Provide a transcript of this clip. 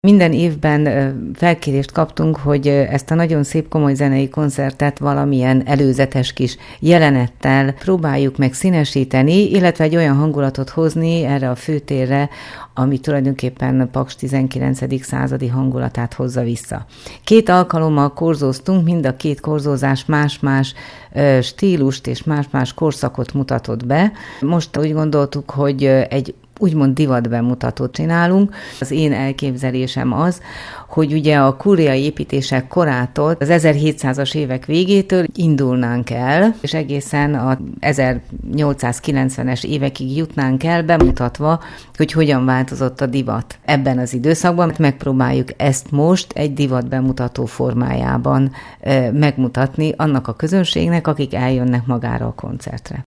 Minden évben felkérést kaptunk, hogy ezt a nagyon szép komoly zenei koncertet valamilyen előzetes kis jelenettel próbáljuk meg színesíteni, illetve egy olyan hangulatot hozni erre a főtérre, ami tulajdonképpen Paks 19. századi hangulatát hozza vissza. 2 alkalommal korzóztunk, mind a 2 korzózás más-más stílust és más-más korszakot mutatott be. Most úgy gondoltuk, hogy egy úgymond divatbemutatót csinálunk. Az én elképzelésem az, hogy ugye a koreai építések korától, az 1700-as évek végétől indulnánk el, és egészen a 1890-es évekig jutnánk el, bemutatva, hogy hogyan változott a divat ebben az időszakban. Megpróbáljuk ezt most egy divatbemutató formájában megmutatni annak a közönségnek, akik eljönnek magára a koncertre.